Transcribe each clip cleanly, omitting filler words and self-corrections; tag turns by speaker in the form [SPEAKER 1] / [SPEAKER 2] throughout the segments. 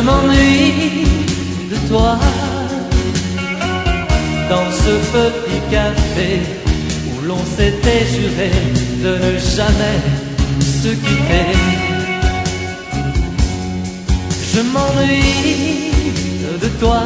[SPEAKER 1] m'ennuie de toi. Dans ce petit café où l'on s'était juré de ne jamais se quitter. Je m'ennuie de toi.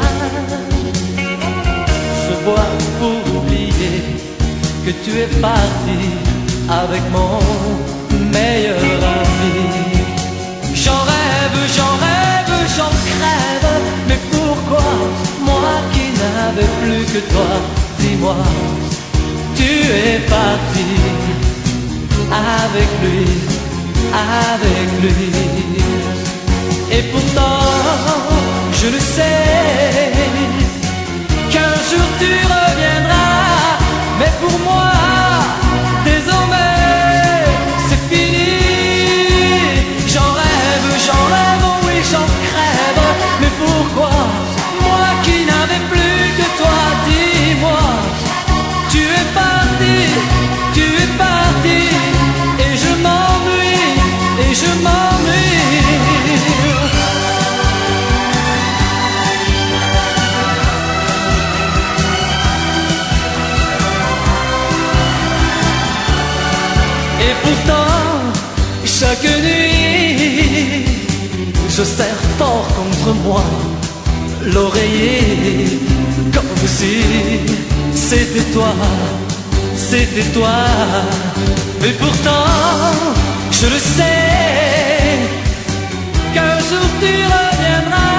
[SPEAKER 1] Je bois pour oublier que tu es parti avec mon meilleur ami. J'en rêve, j'en rêve, j'en crève. Mais pourquoi, moi qui n'avais plus que toi, dis-moi, tu es parti avec lui, avec lui. Et pourtant, je le sais, qu'un jour tu reviendras. Mais pour moi, désormais, c'est fini. J'en rêve, oh oui, j'en crève. Mais pourquoi, moi qui n'avais plus que toi, dis-moi, tu es parti, et je m'ennuie, et je m'ennuie. Et pourtant, chaque nuit, je serre fort contre moi l'oreiller, comme si c'était toi, c'était toi. Mais pourtant, je le sais, qu'un jour tu reviendras.